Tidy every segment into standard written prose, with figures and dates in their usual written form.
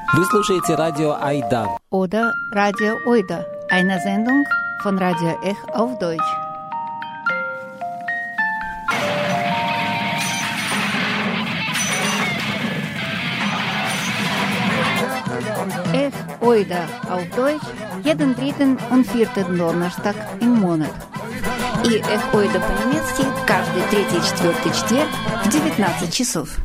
Вы слушаете радио Айда. Oder Radio Oida, eine Sendung von Radio Ech auf Deutsch. Ech Oida auf Deutsch jeden dritten und vierten Donnerstag im Monat. И Ech Oida по-немецки каждый третий и четвертый четверг в 19 часов.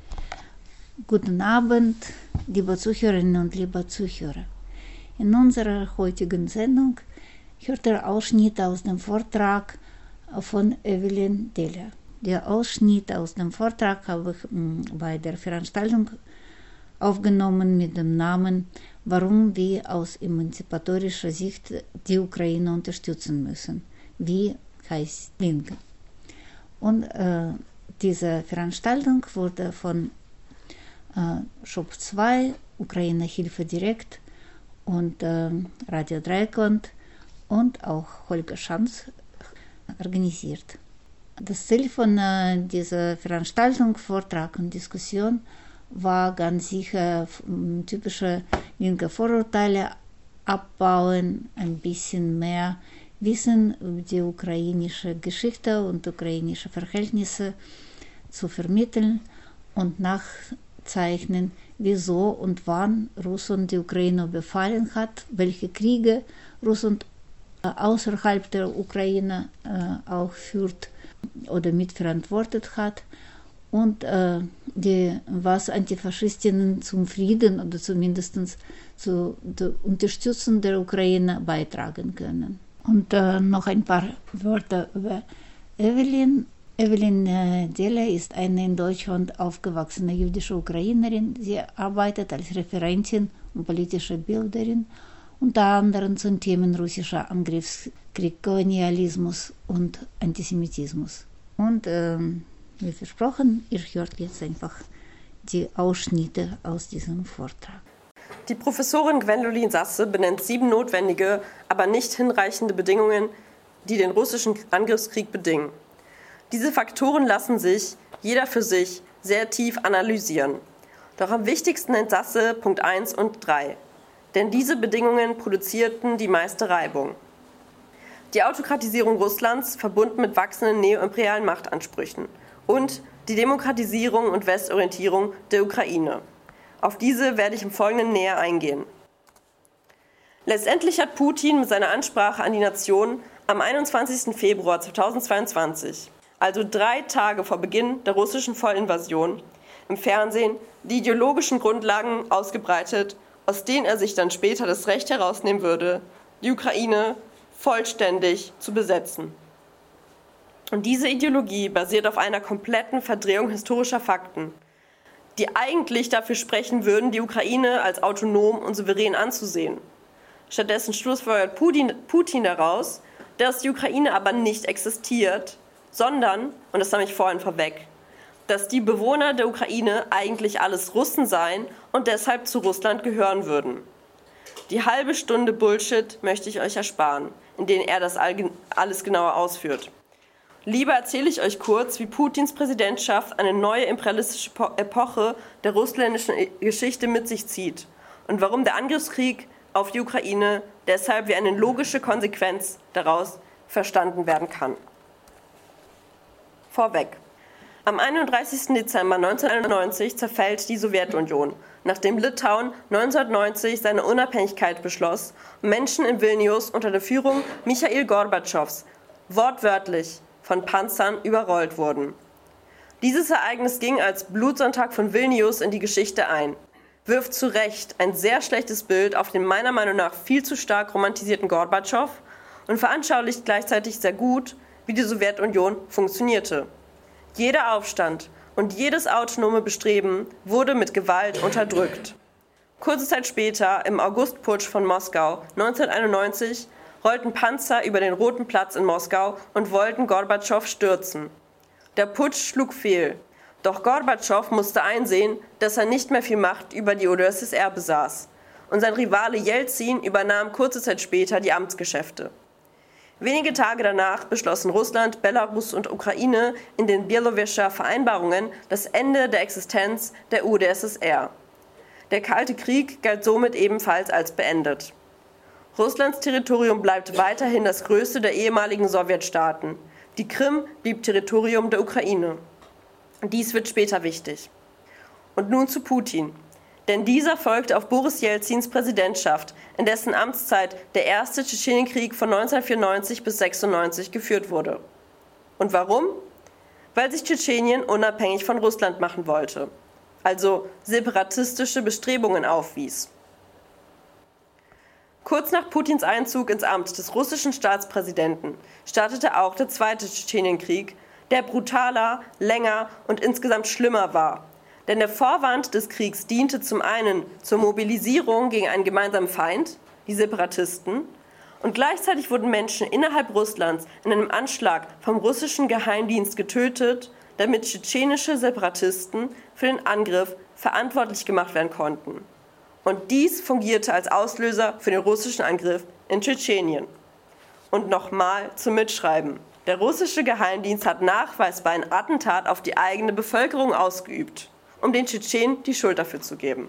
Guten Abend, liebe Zuhörerinnen und liebe Zuhörer. In unserer heutigen Sendung hört ihr Ausschnitt aus dem Vortrag von Evelyn Deller. Der Ausschnitt aus dem Vortrag habe ich bei der Veranstaltung aufgenommen mit dem Namen Warum wir aus emanzipatorischer Sicht die Ukraine unterstützen müssen. Wie heißt Linke? Und diese Veranstaltung wurde von Shop 2, Ukraine Hilfe direkt und Radio Dreikland und auch Holger Schanz organisiert. Das Ziel von dieser Veranstaltung, Vortrag und Diskussion war ganz sicher typische linke Vorurteile abbauen, ein bisschen mehr Wissen über die ukrainische Geschichte und ukrainische Verhältnisse zu vermitteln und nachzeichnen, wieso und wann Russland die Ukraine befallen hat, welche Kriege Russland außerhalb der Ukraine auch führt oder mitverantwortet hat und was Antifaschistinnen zum Frieden oder zumindest zur Unterstützung der Ukraine beitragen können. Und noch ein paar Wörter über Evelyn. Evelyn Deller ist eine in Deutschland aufgewachsene jüdische Ukrainerin. Sie arbeitet als Referentin und politische Bilderin, unter anderem zu Themen russischer Angriffskrieg, Kolonialismus und Antisemitismus. Und wie versprochen, ihr hört jetzt einfach die Ausschnitte aus diesem Vortrag. Die Professorin Gwendolin Sasse benennt 7 notwendige, aber nicht hinreichende Bedingungen, die den russischen Angriffskrieg bedingen. Diese Faktoren lassen sich, jeder für sich, sehr tief analysieren. Doch am wichtigsten nennt Sasse Punkt 1 und 3. Denn diese Bedingungen produzierten die meiste Reibung. Die Autokratisierung Russlands, verbunden mit wachsenden neoimperialen Machtansprüchen. Und die Demokratisierung und Westorientierung der Ukraine. Auf diese werde ich im Folgenden näher eingehen. Letztendlich hat Putin mit seiner Ansprache an die Nation am 21. Februar 2022, also 3 Tage vor Beginn der russischen Vollinvasion, im Fernsehen die ideologischen Grundlagen ausgebreitet, aus denen er sich dann später das Recht herausnehmen würde, die Ukraine vollständig zu besetzen. Und diese Ideologie basiert auf einer kompletten Verdrehung historischer Fakten, die eigentlich dafür sprechen würden, die Ukraine als autonom und souverän anzusehen. Stattdessen schlussfolgert Putin daraus, dass die Ukraine aber nicht existiert, sondern, und das nahm ich vorhin vorweg, dass die Bewohner der Ukraine eigentlich alles Russen seien und deshalb zu Russland gehören würden. Die halbe Stunde Bullshit möchte ich euch ersparen, in denen er das alles genauer ausführt. Lieber erzähle ich euch kurz, wie Putins Präsidentschaft eine neue imperialistische Epoche der russländischen Geschichte mit sich zieht und warum der Angriffskrieg auf die Ukraine deshalb wie eine logische Konsequenz daraus verstanden werden kann. Vorweg. Am 31. Dezember 1991 zerfällt die Sowjetunion, nachdem Litauen 1990 seine Unabhängigkeit beschloss und Menschen in Vilnius unter der Führung Michail Gorbatschows wortwörtlich von Panzern überrollt wurden. Dieses Ereignis ging als Blutsonntag von Vilnius in die Geschichte ein, wirft zu Recht ein sehr schlechtes Bild auf den meiner Meinung nach viel zu stark romantisierten Gorbatschow und veranschaulicht gleichzeitig sehr gut, wie die Sowjetunion funktionierte. Jeder Aufstand und jedes autonome Bestreben wurde mit Gewalt unterdrückt. Kurze Zeit später, im Augustputsch von Moskau 1991, rollten Panzer über den Roten Platz in Moskau und wollten Gorbatschow stürzen. Der Putsch schlug fehl. Doch Gorbatschow musste einsehen, dass er nicht mehr viel Macht über die UdSSR besaß. Und sein Rivale Jelzin übernahm kurze Zeit später die Amtsgeschäfte. Wenige Tage danach beschlossen Russland, Belarus und Ukraine in den Bielowescher Vereinbarungen das Ende der Existenz der UdSSR. Der Kalte Krieg galt somit ebenfalls als beendet. Russlands Territorium bleibt weiterhin das größte der ehemaligen Sowjetstaaten. Die Krim blieb Territorium der Ukraine. Dies wird später wichtig. Und nun zu Putin. Denn dieser folgte auf Boris Jelzins Präsidentschaft, in dessen Amtszeit der erste Tschetschenienkrieg von 1994 bis 1996 geführt wurde. Und warum? Weil sich Tschetschenien unabhängig von Russland machen wollte, also separatistische Bestrebungen aufwies. Kurz nach Putins Einzug ins Amt des russischen Staatspräsidenten startete auch der zweite Tschetschenienkrieg, der brutaler, länger und insgesamt schlimmer war. Denn der Vorwand des Kriegs diente zum einen zur Mobilisierung gegen einen gemeinsamen Feind, die Separatisten, und gleichzeitig wurden Menschen innerhalb Russlands in einem Anschlag vom russischen Geheimdienst getötet, damit tschetschenische Separatisten für den Angriff verantwortlich gemacht werden konnten. Und dies fungierte als Auslöser für den russischen Angriff in Tschetschenien. Und nochmal zum Mitschreiben. Der russische Geheimdienst hat nachweisbar ein Attentat auf die eigene Bevölkerung ausgeübt, um den Tschetschenen die Schuld dafür zu geben.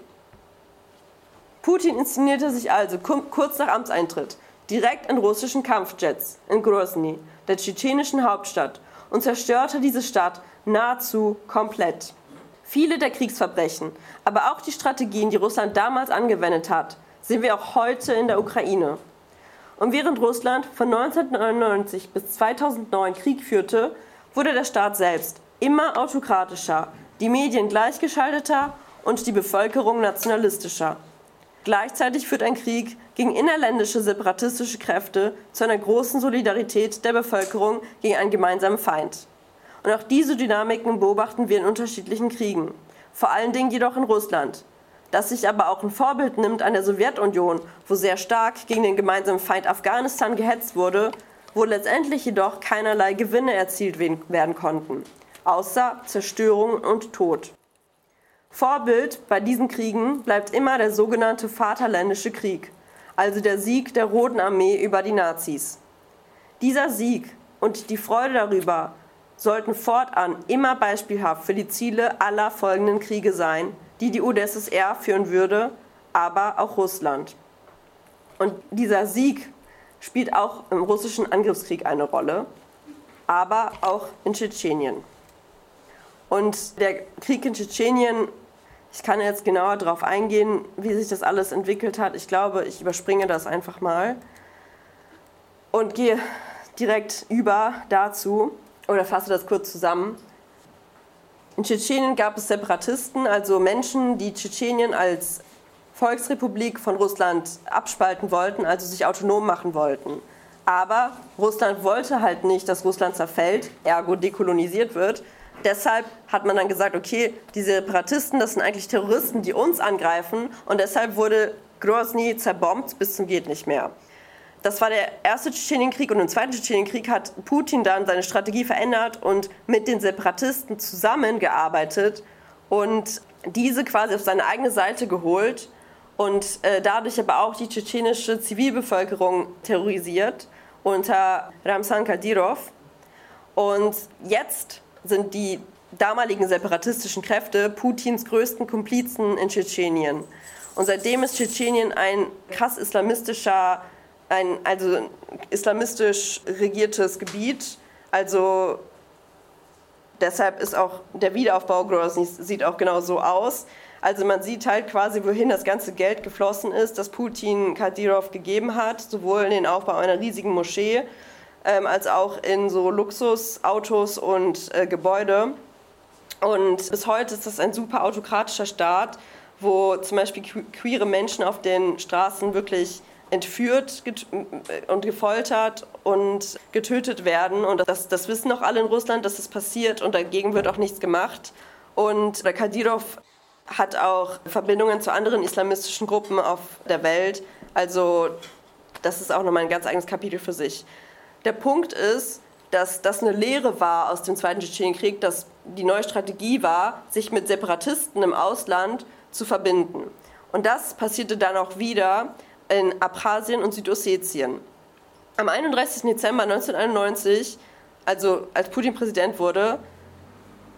Putin inszenierte sich also kurz nach Amtseintritt direkt in russischen Kampfjets in Grozny, der tschetschenischen Hauptstadt, und zerstörte diese Stadt nahezu komplett. Viele der Kriegsverbrechen, aber auch die Strategien, die Russland damals angewendet hat, sehen wir auch heute in der Ukraine. Und während Russland von 1999 bis 2009 Krieg führte, wurde der Staat selbst immer autokratischer, die Medien gleichgeschalteter und die Bevölkerung nationalistischer. Gleichzeitig führt ein Krieg gegen innerländische separatistische Kräfte zu einer großen Solidarität der Bevölkerung gegen einen gemeinsamen Feind. Und auch diese Dynamiken beobachten wir in unterschiedlichen Kriegen, vor allen Dingen jedoch in Russland, das sich aber auch ein Vorbild nimmt an der Sowjetunion, wo sehr stark gegen den gemeinsamen Feind Afghanistan gehetzt wurde, wo letztendlich jedoch keinerlei Gewinne erzielt werden konnten, außer Zerstörung und Tod. Vorbild bei diesen Kriegen bleibt immer der sogenannte Vaterländische Krieg, also der Sieg der Roten Armee über die Nazis. Dieser Sieg und die Freude darüber sollten fortan immer beispielhaft für die Ziele aller folgenden Kriege sein, die UdSSR führen würde, aber auch Russland. Und dieser Sieg spielt auch im russischen Angriffskrieg eine Rolle, aber auch in Tschetschenien. Und der Krieg in Tschetschenien, ich kann jetzt genauer darauf eingehen, wie sich das alles entwickelt hat. Ich glaube, ich überspringe das einfach mal und gehe direkt über dazu oder fasse das kurz zusammen. In Tschetschenien gab es Separatisten, also Menschen, die Tschetschenien als Volksrepublik von Russland abspalten wollten, also sich autonom machen wollten. Aber Russland wollte halt nicht, dass Russland zerfällt, ergo dekolonisiert wird. Deshalb hat man dann gesagt, okay, die Separatisten, das sind eigentlich Terroristen, die uns angreifen. Und deshalb wurde Grozny zerbombt bis zum geht nicht mehr. Das war der erste Tschetschenienkrieg, und im zweiten Tschetschenienkrieg hat Putin dann seine Strategie verändert und mit den Separatisten zusammengearbeitet und diese quasi auf seine eigene Seite geholt und dadurch aber auch die tschetschenische Zivilbevölkerung terrorisiert unter Ramzan Kadyrov. Und jetzt sind die damaligen separatistischen Kräfte Putins größten Komplizen in Tschetschenien. Und seitdem ist Tschetschenien ein krass islamistisch regiertes Gebiet. Also deshalb ist auch der Wiederaufbau Grozny sieht auch genau so aus. Also man sieht halt quasi, wohin das ganze Geld geflossen ist, das Putin Kadyrov gegeben hat, sowohl in den Aufbau einer riesigen Moschee, als auch in so Luxusautos und Gebäude. Und bis heute ist das ein super autokratischer Staat, wo zum Beispiel queere Menschen auf den Straßen wirklich entführt und gefoltert und getötet werden. Und das wissen auch alle in Russland, dass das passiert, und dagegen wird auch nichts gemacht. Und der Kadyrov hat auch Verbindungen zu anderen islamistischen Gruppen auf der Welt. Also das ist auch nochmal ein ganz eigenes Kapitel für sich. Der Punkt ist, dass das eine Lehre war aus dem Zweiten Tschetschenienkrieg, dass die neue Strategie war, sich mit Separatisten im Ausland zu verbinden. Und das passierte dann auch wieder in Abchasien und Südossetien. Am 31. Dezember 1991, also als Putin Präsident wurde,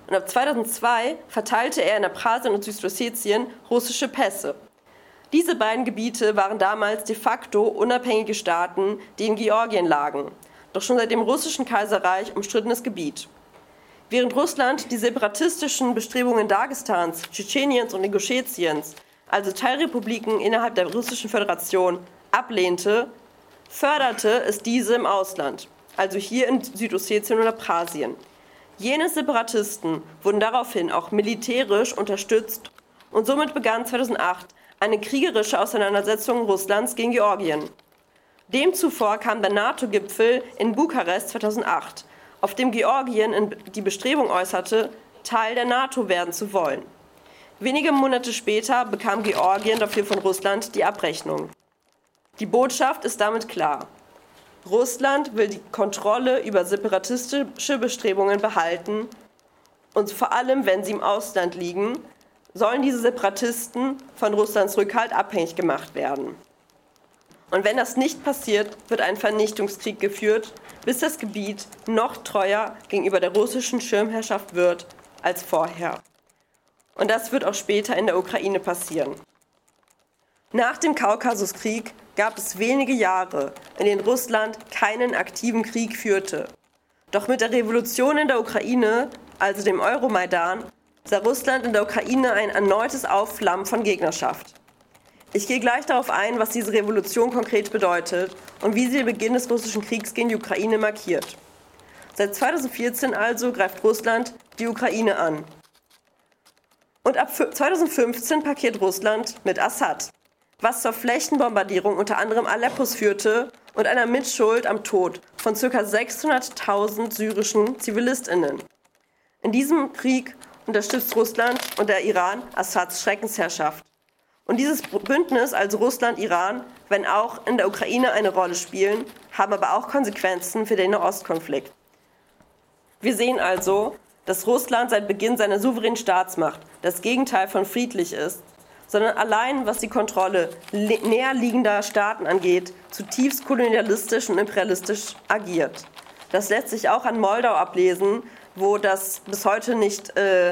und ab 2002 verteilte er in Abchasien und Südossetien russische Pässe. Diese beiden Gebiete waren damals de facto unabhängige Staaten, die in Georgien lagen, doch schon seit dem russischen Kaiserreich umstrittenes Gebiet. Während Russland die separatistischen Bestrebungen Dagestans, Tschetscheniens und Inguschetiens, also Teilrepubliken innerhalb der Russischen Föderation, ablehnte, förderte es diese im Ausland, also hier in Südossetien und Abchasien. Jene Separatisten wurden daraufhin auch militärisch unterstützt und somit begann 2008 eine kriegerische Auseinandersetzung Russlands gegen Georgien. Dem zuvor kam der NATO-Gipfel in Bukarest 2008, auf dem Georgien die Bestrebung äußerte, Teil der NATO werden zu wollen. Wenige Monate später bekam Georgien dafür von Russland die Abrechnung. Die Botschaft ist damit klar. Russland will die Kontrolle über separatistische Bestrebungen behalten und vor allem, wenn sie im Ausland liegen, sollen diese Separatisten von Russlands Rückhalt abhängig gemacht werden. Und wenn das nicht passiert, wird ein Vernichtungskrieg geführt, bis das Gebiet noch treuer gegenüber der russischen Schirmherrschaft wird als vorher. Und das wird auch später in der Ukraine passieren. Nach dem Kaukasuskrieg gab es wenige Jahre, in denen Russland keinen aktiven Krieg führte. Doch mit der Revolution in der Ukraine, also dem Euromaidan, sah Russland in der Ukraine ein erneutes Aufflammen von Gegnerschaft. Ich gehe gleich darauf ein, was diese Revolution konkret bedeutet und wie sie den Beginn des russischen Kriegs gegen die Ukraine markiert. Seit 2014 also greift Russland die Ukraine an. Und ab 2015 parkiert Russland mit Assad, was zur Flächenbombardierung unter anderem Aleppos führte und einer Mitschuld am Tod von ca. 600.000 syrischen ZivilistInnen. In diesem Krieg unterstützt Russland und der Iran Assads Schreckensherrschaft. Und dieses Bündnis, also Russland, Iran, wenn auch in der Ukraine eine Rolle spielen, haben aber auch Konsequenzen für den Nahostkonflikt. Wir sehen also, dass Russland seit Beginn seiner souveränen Staatsmacht das Gegenteil von friedlich ist, sondern allein, was die Kontrolle näher liegender Staaten angeht, zutiefst kolonialistisch und imperialistisch agiert. Das lässt sich auch an Moldau ablesen, wo das bis heute nicht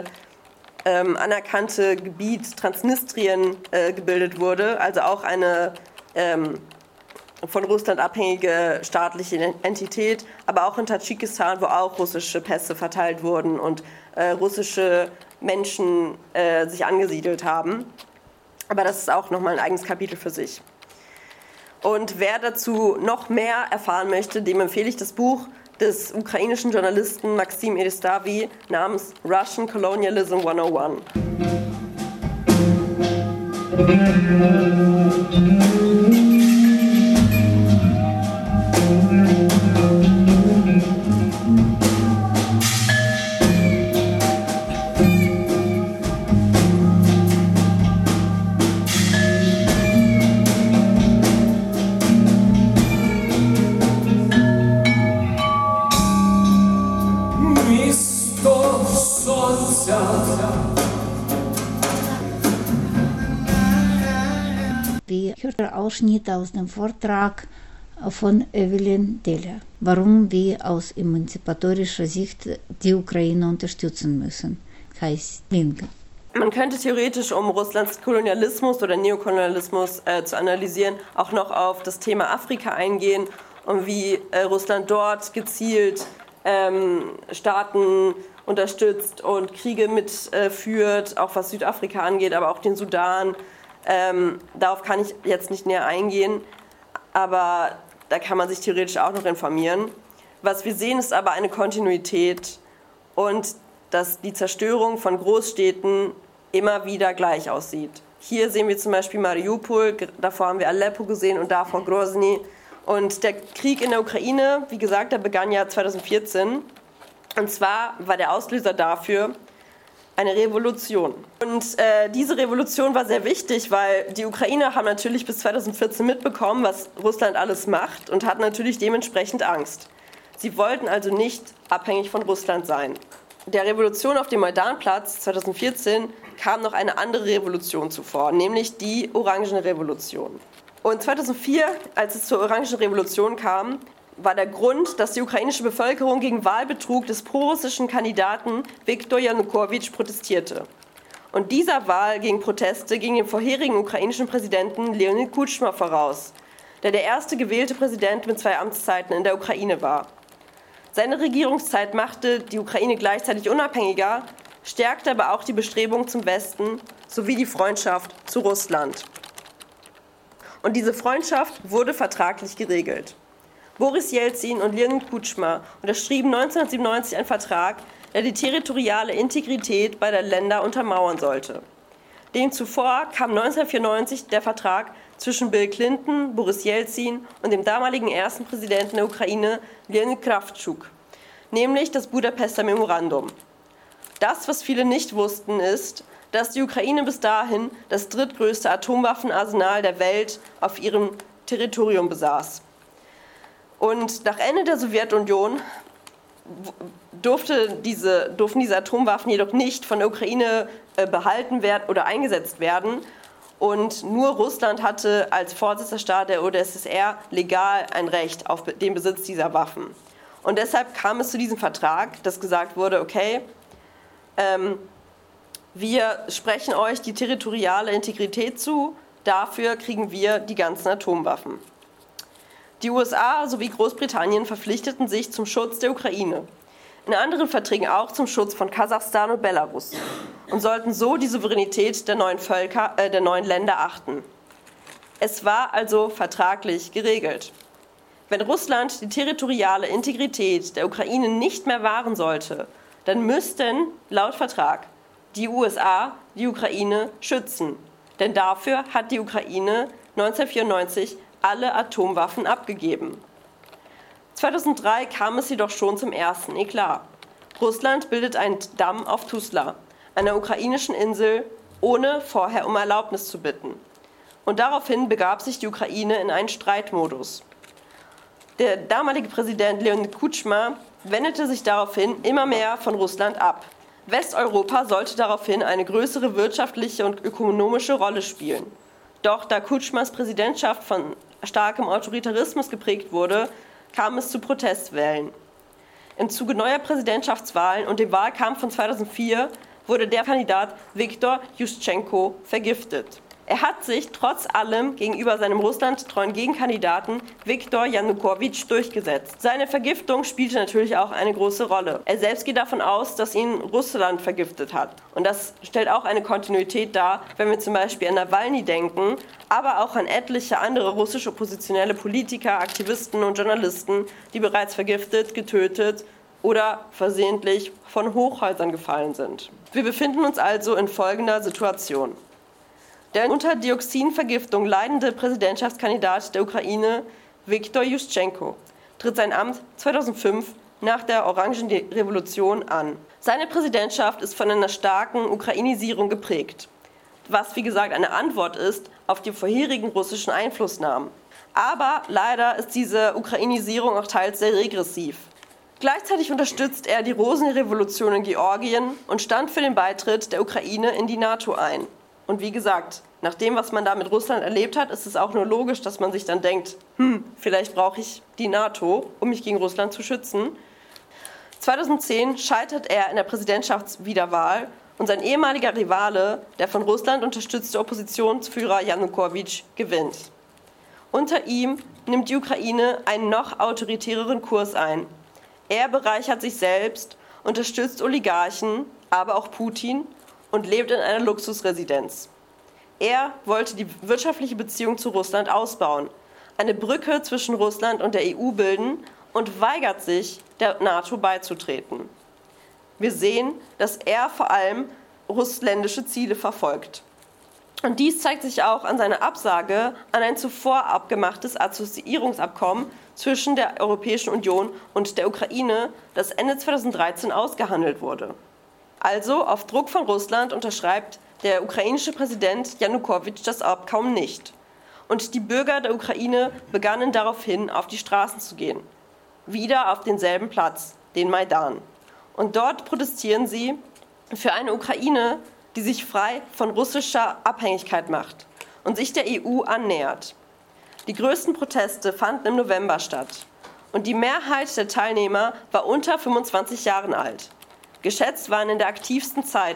anerkannte Gebiet Transnistrien gebildet wurde, also auch eine von Russland abhängige staatliche Entität, aber auch in Tadschikistan, wo auch russische Pässe verteilt wurden und russische Menschen sich angesiedelt haben. Aber das ist auch nochmal ein eigenes Kapitel für sich. Und wer dazu noch mehr erfahren möchte, dem empfehle ich das Buch des ukrainischen Journalisten Maxim Edistavi namens Russian Colonialism 101. Wir hörten Ausschnitt aus dem Vortrag von Evelyn Deller, warum wir aus emanzipatorischer Sicht die Ukraine unterstützen müssen. Heißt Linke. Man könnte theoretisch, um Russlands Kolonialismus oder Neokolonialismus zu analysieren, auch noch auf das Thema Afrika eingehen und wie Russland dort gezielt Staaten unterstützt und Kriege mitführt, auch was Südafrika angeht, aber auch den Sudan. Darauf kann ich jetzt nicht näher eingehen, aber da kann man sich theoretisch auch noch informieren. Was wir sehen, ist aber eine Kontinuität und dass die Zerstörung von Großstädten immer wieder gleich aussieht. Hier sehen wir zum Beispiel Mariupol, davor haben wir Aleppo gesehen und davor Grozny. Und der Krieg in der Ukraine, wie gesagt, der begann ja 2014. Und zwar war der Auslöser dafür eine Revolution. Und diese Revolution war sehr wichtig, weil die Ukrainer haben natürlich bis 2014 mitbekommen, was Russland alles macht und hatten natürlich dementsprechend Angst. Sie wollten also nicht abhängig von Russland sein. Der Revolution auf dem Maidanplatz 2014 kam noch eine andere Revolution zuvor, nämlich die Orangene Revolution. Und 2004, als es zur Orangenen Revolution kam, war der Grund, dass die ukrainische Bevölkerung gegen Wahlbetrug des prorussischen Kandidaten Viktor Janukowitsch protestierte. Und dieser Wahl gegen Proteste ging dem vorherigen ukrainischen Präsidenten Leonid Kutschma voraus, der erste gewählte Präsident mit 2 Amtszeiten in der Ukraine war. Seine Regierungszeit machte die Ukraine gleichzeitig unabhängiger, stärkte aber auch die Bestrebungen zum Westen sowie die Freundschaft zu Russland. Und diese Freundschaft wurde vertraglich geregelt. Boris Jelzin und Leonid Kutschma unterschrieben 1997 einen Vertrag, der die territoriale Integrität beider Länder untermauern sollte. Dem zuvor kam 1994 der Vertrag zwischen Bill Clinton, Boris Jelzin und dem damaligen ersten Präsidenten der Ukraine, Leonid Kravtschuk, nämlich das Budapester Memorandum. Das, was viele nicht wussten, ist, dass die Ukraine bis dahin das drittgrößte Atomwaffenarsenal der Welt auf ihrem Territorium besaß. Und nach Ende der Sowjetunion durften diese Atomwaffen jedoch nicht von der Ukraine behalten werden oder eingesetzt werden. Und nur Russland hatte als Vorsitzender der UdSSR legal ein Recht auf den Besitz dieser Waffen. Und deshalb kam es zu diesem Vertrag, dass gesagt wurde, okay, wir sprechen euch die territoriale Integrität zu, dafür kriegen wir die ganzen Atomwaffen. Die USA sowie Großbritannien verpflichteten sich zum Schutz der Ukraine, in anderen Verträgen auch zum Schutz von Kasachstan und Belarus und sollten so die Souveränität der neuen Länder achten. Es war also vertraglich geregelt. Wenn Russland die territoriale Integrität der Ukraine nicht mehr wahren sollte, dann müssten laut Vertrag die USA die Ukraine schützen. Denn dafür hat die Ukraine 1994 alle Atomwaffen abgegeben. 2003 kam es jedoch schon zum ersten Eklat. Russland bildet einen Damm auf Tuzla, einer ukrainischen Insel, ohne vorher um Erlaubnis zu bitten. Und daraufhin begab sich die Ukraine in einen Streitmodus. Der damalige Präsident Leonid Kutschma wendete sich daraufhin immer mehr von Russland ab. Westeuropa sollte daraufhin eine größere wirtschaftliche und ökonomische Rolle spielen. Doch da Kutschmas Präsidentschaft von starkem Autoritarismus geprägt wurde, kam es zu Protestwellen. Im Zuge neuer Präsidentschaftswahlen und dem Wahlkampf von 2004 wurde der Kandidat Viktor Juschenko vergiftet. Er hat sich trotz allem gegenüber seinem russlandtreuen Gegenkandidaten Viktor Janukowitsch durchgesetzt. Seine Vergiftung spielte natürlich auch eine große Rolle. Er selbst geht davon aus, dass ihn Russland vergiftet hat. Und das stellt auch eine Kontinuität dar, wenn wir zum Beispiel an Nawalny denken, aber auch an etliche andere russische oppositionelle Politiker, Aktivisten und Journalisten, die bereits vergiftet, getötet oder versehentlich von Hochhäusern gefallen sind. Wir befinden uns also in folgender Situation. Der unter Dioxinvergiftung leidende Präsidentschaftskandidat der Ukraine, Viktor Juschenko, tritt sein Amt 2005 nach der Orangenrevolution an. Seine Präsidentschaft ist von einer starken Ukrainisierung geprägt, was wie gesagt eine Antwort ist auf die vorherigen russischen Einflussnahmen. Aber leider ist diese Ukrainisierung auch teils sehr regressiv. Gleichzeitig unterstützt er die Rosenrevolution in Georgien und stand für den Beitritt der Ukraine in die NATO ein. Und wie gesagt, nach dem, was man da mit Russland erlebt hat, ist es auch nur logisch, dass man sich dann denkt, vielleicht brauche ich die NATO, um mich gegen Russland zu schützen. 2010 scheitert er in der Präsidentschaftswiederwahl und sein ehemaliger Rivale, der von Russland unterstützte Oppositionsführer Janukowitsch, gewinnt. Unter ihm nimmt die Ukraine einen noch autoritäreren Kurs ein. Er bereichert sich selbst, unterstützt Oligarchen, aber auch Putin und lebt in einer Luxusresidenz. Er wollte die wirtschaftliche Beziehung zu Russland ausbauen, eine Brücke zwischen Russland und der EU bilden und weigert sich, der NATO beizutreten. Wir sehen, dass er vor allem russländische Ziele verfolgt. Und dies zeigt sich auch an seiner Absage an ein zuvor abgemachtes Assoziierungsabkommen zwischen der Europäischen Union und der Ukraine, das Ende 2013 ausgehandelt wurde. Also auf Druck von Russland unterschreibt der ukrainische Präsident Janukowitsch das Abkommen nicht. Und die Bürger der Ukraine begannen daraufhin auf die Straßen zu gehen. Wieder auf denselben Platz, den Maidan. Und dort protestieren sie für eine Ukraine, die sich frei von russischer Abhängigkeit macht und sich der EU annähert. Die größten Proteste fanden im November statt. und die Mehrheit der Teilnehmer war unter 25 Jahren alt. Geschätzt waren in der aktivsten Zeit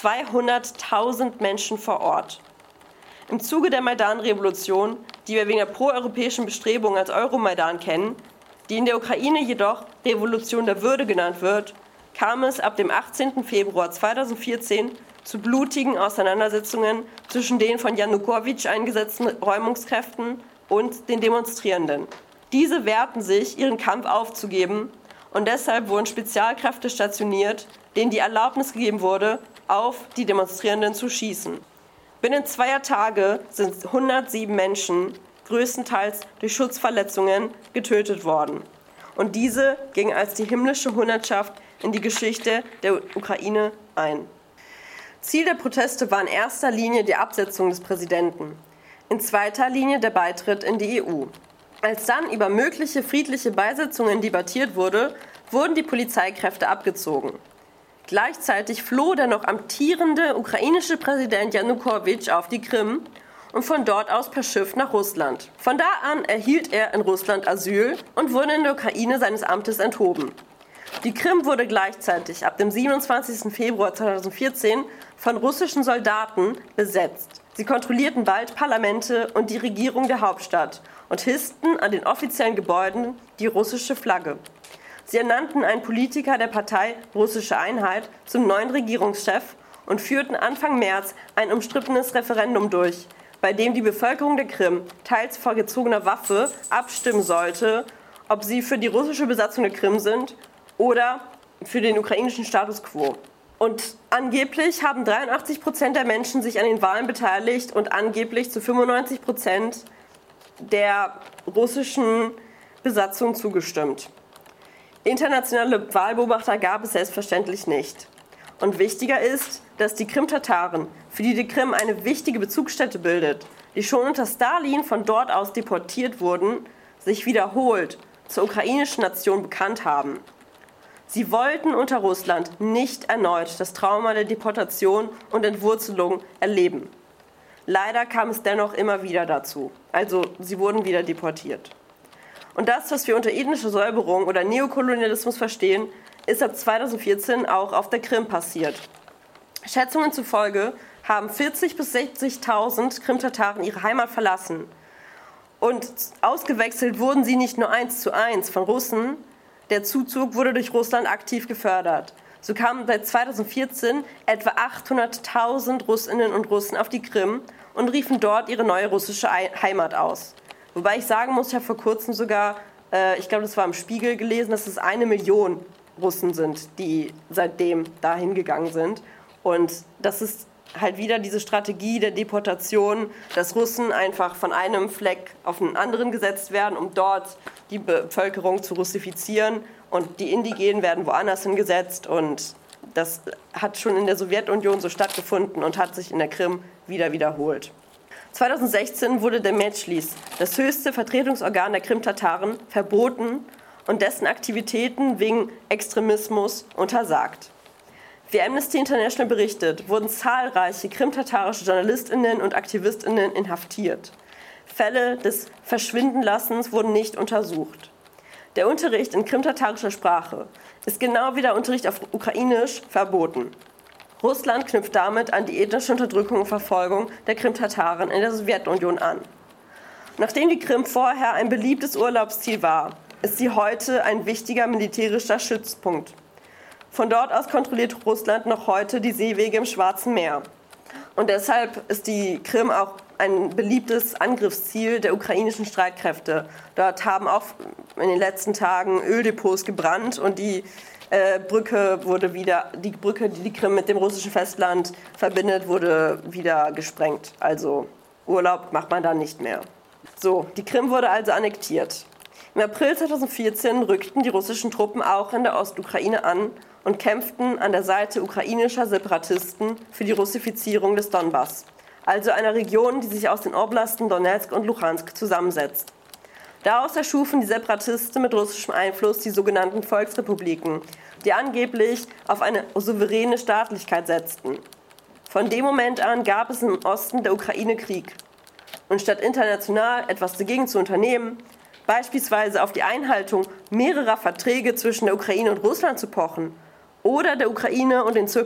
200.000 Menschen vor Ort. Im Zuge der Maidan-Revolution, die wir wegen der proeuropäischen Bestrebungen als Euromaidan kennen, die in der Ukraine jedoch Revolution der Würde genannt wird, kam es ab dem 18. Februar 2014 zu blutigen Auseinandersetzungen zwischen den von Janukowitsch eingesetzten Räumungskräften und den Demonstrierenden. Diese wehrten sich, ihren Kampf aufzugeben, und deshalb wurden Spezialkräfte stationiert, denen die Erlaubnis gegeben wurde, auf die Demonstrierenden zu schießen. Binnen 2 Tage sind 107 Menschen, größtenteils durch Schussverletzungen, getötet worden. Und diese ging als die himmlische Hundertschaft in die Geschichte der Ukraine ein. Ziel der Proteste war in erster Linie die Absetzung des Präsidenten, in zweiter Linie der Beitritt in die EU. Als dann über mögliche friedliche Beisetzungen debattiert wurde, wurden die Polizeikräfte abgezogen. Gleichzeitig floh der noch amtierende ukrainische Präsident Janukowitsch auf die Krim und von dort aus per Schiff nach Russland. Von da an erhielt er in Russland Asyl und wurde in der Ukraine seines Amtes enthoben. Die Krim wurde gleichzeitig ab dem 27. Februar 2014 von russischen Soldaten besetzt. Sie kontrollierten bald Parlamente und die Regierung der Hauptstadt und hissten an den offiziellen Gebäuden die russische Flagge. Sie ernannten einen Politiker der Partei Russische Einheit zum neuen Regierungschef und führten Anfang März ein umstrittenes Referendum durch, bei dem die Bevölkerung der Krim teils vor gezogener Waffe abstimmen sollte, ob sie für die russische Besatzung der Krim sind oder für den ukrainischen Status quo. Und angeblich haben 83% der Menschen sich an den Wahlen beteiligt und angeblich zu 95% der russischen Besatzung zugestimmt. Internationale Wahlbeobachter gab es selbstverständlich nicht. Und wichtiger ist, dass die Krim-Tataren, für die die Krim eine wichtige Bezugsstätte bildet, die schon unter Stalin von dort aus deportiert wurden, sich wiederholt zur ukrainischen Nation bekannt haben. Sie wollten unter Russland nicht erneut das Trauma der Deportation und Entwurzelung erleben. Leider kam es dennoch immer wieder dazu. Also sie wurden wieder deportiert. Und das, was wir unter ethnischer Säuberung oder Neokolonialismus verstehen, ist ab 2014 auch auf der Krim passiert. Schätzungen zufolge haben 40.000 bis 60.000 Krim-Tataren ihre Heimat verlassen. Und ausgewechselt wurden sie nicht nur 1:1 von Russen. Der Zuzug wurde durch Russland aktiv gefördert. So kamen seit 2014 etwa 800.000 Russinnen und Russen auf die Krim und riefen dort ihre neue russische Heimat aus. Wobei ich sagen muss, ich habe vor kurzem sogar, ich glaube, das war im Spiegel gelesen, dass es 1 Million Russen sind, die seitdem dahin gegangen sind. Und das ist halt wieder diese Strategie der Deportation, dass Russen einfach von einem Fleck auf einen anderen gesetzt werden, um dort die Bevölkerung zu russifizieren. Und die Indigenen werden woanders hingesetzt. Und das hat schon in der Sowjetunion so stattgefunden und hat sich in der Krim wiederholt. 2016 wurde der Medschlis, das höchste Vertretungsorgan der Krim-Tataren, verboten und dessen Aktivitäten wegen Extremismus untersagt. Wie Amnesty International berichtet, wurden zahlreiche krimtatarische JournalistInnen und AktivistInnen inhaftiert. Fälle des Verschwindenlassens wurden nicht untersucht. Der Unterricht in krimtatarischer Sprache ist genau wie der Unterricht auf Ukrainisch verboten. Russland knüpft damit an die ethnische Unterdrückung und Verfolgung der Krimtataren in der Sowjetunion an. Nachdem die Krim vorher ein beliebtes Urlaubsziel war, ist sie heute ein wichtiger militärischer Stützpunkt. Von dort aus kontrolliert Russland noch heute die Seewege im Schwarzen Meer. Und deshalb ist die Krim auch ein beliebtes Angriffsziel der ukrainischen Streitkräfte. Dort haben auch in den letzten Tagen Öldepots gebrannt und die Brücke, die die Krim mit dem russischen Festland verbindet, wurde wieder gesprengt. Also Urlaub macht man da nicht mehr. So, die Krim wurde also annektiert. Im April 2014 rückten die russischen Truppen auch in der Ostukraine an und kämpften an der Seite ukrainischer Separatisten für die Russifizierung des Donbass, also einer Region, die sich aus den Oblasten Donetsk und Luhansk zusammensetzt. Daraus erschufen die Separatisten mit russischem Einfluss die sogenannten Volksrepubliken, die angeblich auf eine souveräne Staatlichkeit setzten. Von dem Moment an gab es im Osten der Ukraine Krieg. Und statt international etwas dagegen zu unternehmen, beispielsweise auf die Einhaltung mehrerer Verträge zwischen der Ukraine und Russland zu pochen oder der Ukraine und den ca.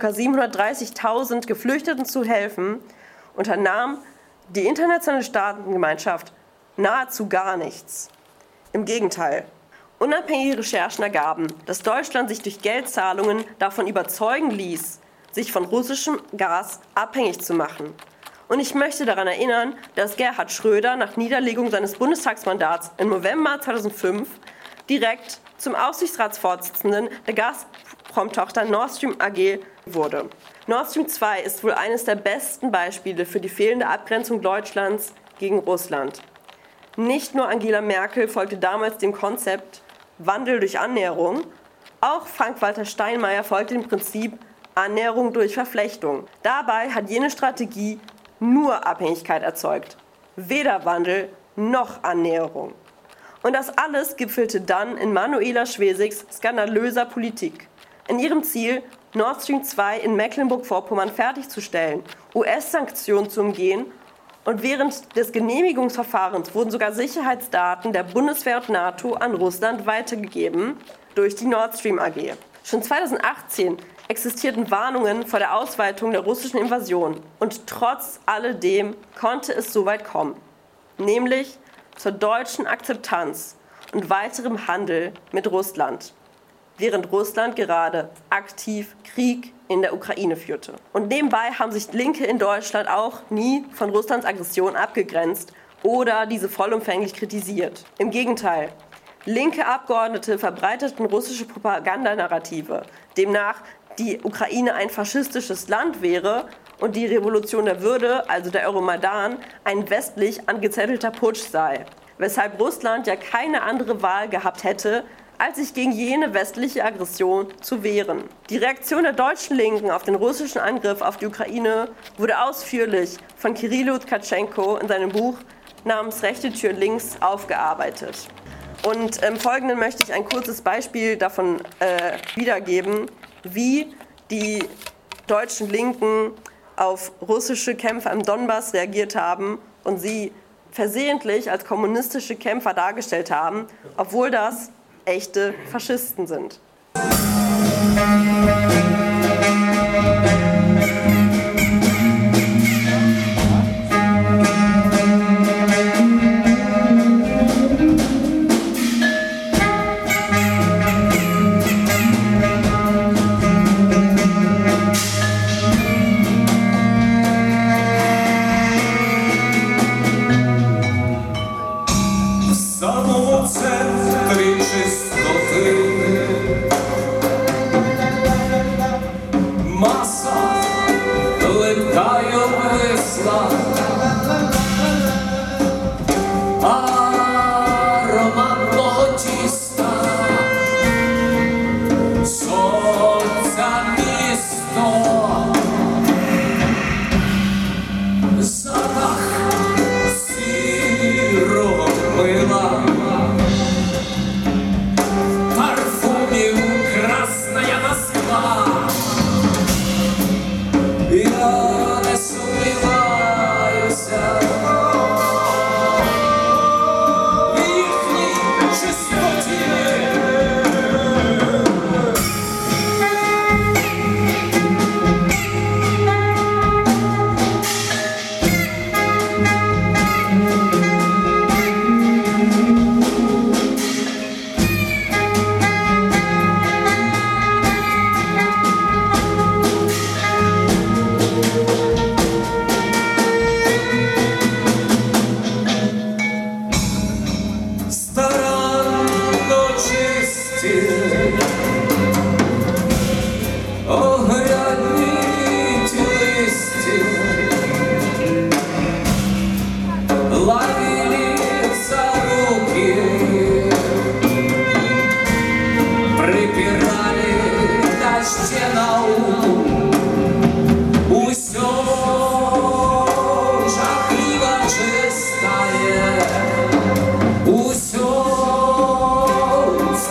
730.000 Geflüchteten zu helfen, unternahm die internationale Staatengemeinschaft nahezu gar nichts. Im Gegenteil. Unabhängige Recherchen ergaben, dass Deutschland sich durch Geldzahlungen davon überzeugen ließ, sich von russischem Gas abhängig zu machen. Und ich möchte daran erinnern, dass Gerhard Schröder nach Niederlegung seines Bundestagsmandats im November 2005 direkt zum Aufsichtsratsvorsitzenden der Gazprom-Tochter Nord Stream AG wurde. Nord Stream 2 ist wohl eines der besten Beispiele für die fehlende Abgrenzung Deutschlands gegen Russland. Nicht nur Angela Merkel folgte damals dem Konzept Wandel durch Annäherung, auch Frank-Walter Steinmeier folgte dem Prinzip Annäherung durch Verflechtung. Dabei hat jene Strategie nur Abhängigkeit erzeugt, weder Wandel noch Annäherung. Und das alles gipfelte dann in Manuela Schwesigs skandalöser Politik, in ihrem Ziel, Nord Stream 2 in Mecklenburg-Vorpommern fertigzustellen, US-Sanktionen zu umgehen, und während des Genehmigungsverfahrens wurden sogar Sicherheitsdaten der Bundeswehr und NATO an Russland weitergegeben durch die Nord Stream AG. Schon 2018 existierten Warnungen vor der Ausweitung der russischen Invasion. Und trotz alledem konnte es so weit kommen, nämlich zur deutschen Akzeptanz und weiterem Handel mit Russland, während Russland gerade aktiv Krieg in der Ukraine führte. Und nebenbei haben sich Linke in Deutschland auch nie von Russlands Aggression abgegrenzt oder diese vollumfänglich kritisiert. Im Gegenteil, linke Abgeordnete verbreiteten russische Propagandanarrative, demnach die Ukraine ein faschistisches Land wäre und die Revolution der Würde, also der Euromaidan, ein westlich angezettelter Putsch sei, weshalb Russland ja keine andere Wahl gehabt hätte, als sich gegen jene westliche Aggression zu wehren. Die Reaktion der deutschen Linken auf den russischen Angriff auf die Ukraine wurde ausführlich von Kyrylo Tkatschenko in seinem Buch namens Rechte Tür links aufgearbeitet. Und im Folgenden möchte ich ein kurzes Beispiel davon wiedergeben, wie die deutschen Linken auf russische Kämpfer im Donbass reagiert haben und sie versehentlich als kommunistische Kämpfer dargestellt haben, obwohl das echte Faschisten sind.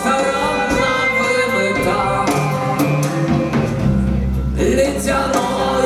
Ледяной